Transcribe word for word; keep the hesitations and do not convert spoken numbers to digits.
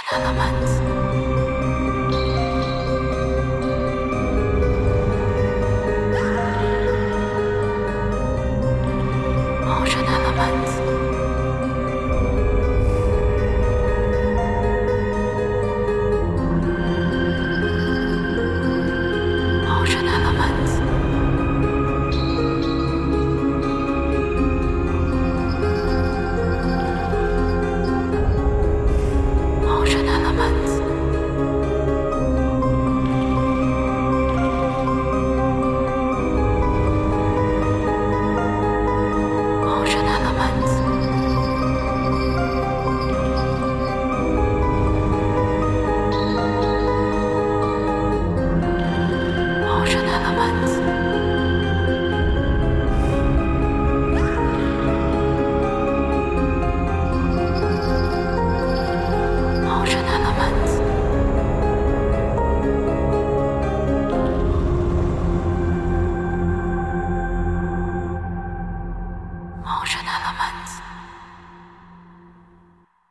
Elements. Motion elements. Motion elements. Motion elements. Motion elements. Motion elements. Motion elements. Motion elements.